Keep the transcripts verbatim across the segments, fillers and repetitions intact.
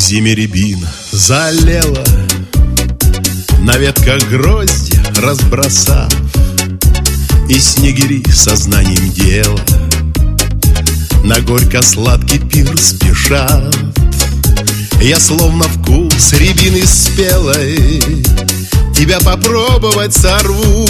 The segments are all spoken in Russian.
зиме рябина залила, на ветках гроздья разбросав, и снегири сознанием дела на горько-сладкий пир спешат. Я словно вкус рябины спелой тебя попробовать сорву,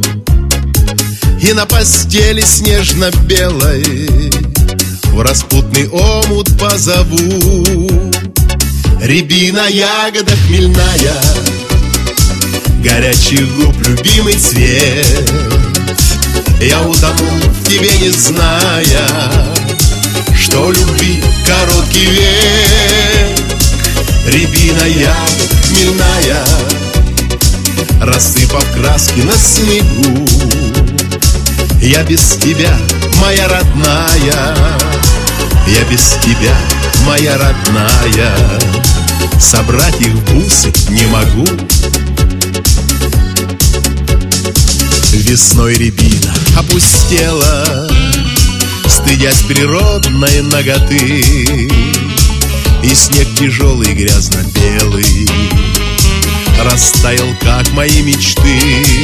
и на постели снежно-белой в распутный омут позову. Рябина, ягода хмельная, горячих губ любимый цвет. Я утонул в тебе, не зная, что любви короткий век. Рябина, ягода хмельная, рассыпав краски на снегу. Я без тебя, моя родная, я без тебя, моя родная, собрать их в бусы не могу. Весной рябина опустела, стыдясь природной наготы, и снег тяжелый грязно-белый растаял, как мои мечты.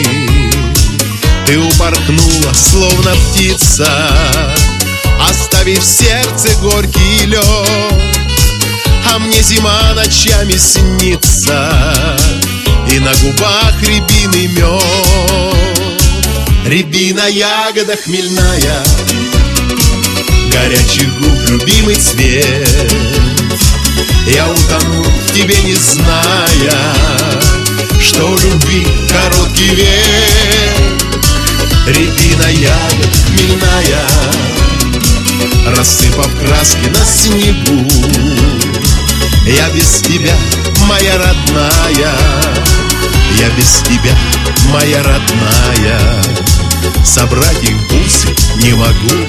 Ты упорхнула, словно птица, оставив в сердце горький лед, а мне зима ночами снится, и на губах рябиный мед. Рябина, ягода хмельная, горячих губ любимый цвет. Я утонул в тебе, не зная, что любви короткий век. Рябина, ягода хмельная, рассыпав краски на снегу. Я без тебя, моя родная, я без тебя, моя родная, собрать их в бусы не могу.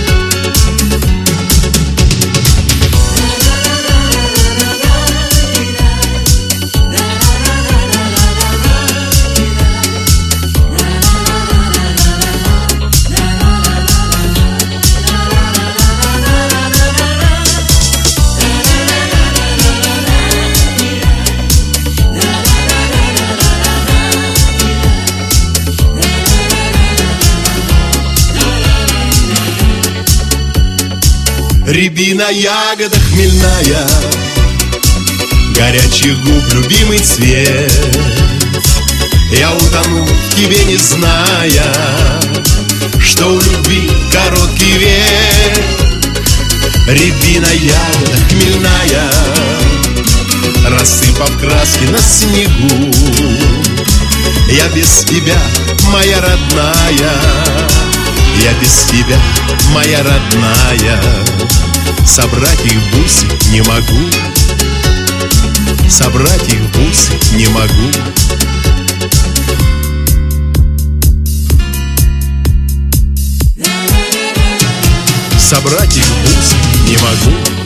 Рябина, ягода хмельная, горячих губ любимый цвет. Я утонул в тебе, не зная, что у любви короткий век. Рябина, ягода хмельная, рассыпав краски на снегу. Я без тебя, моя родная, я без тебя, моя родная, собрать их в бусы не могу. Собрать их в бусы не могу. Собрать их в бусы не могу.